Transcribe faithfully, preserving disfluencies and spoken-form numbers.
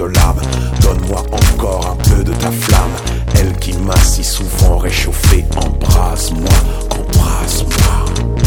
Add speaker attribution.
Speaker 1: de larmes. Donne-moi encore un peu de ta flamme, elle qui m'a si souvent réchauffé. Embrasse-moi, embrasse-moi.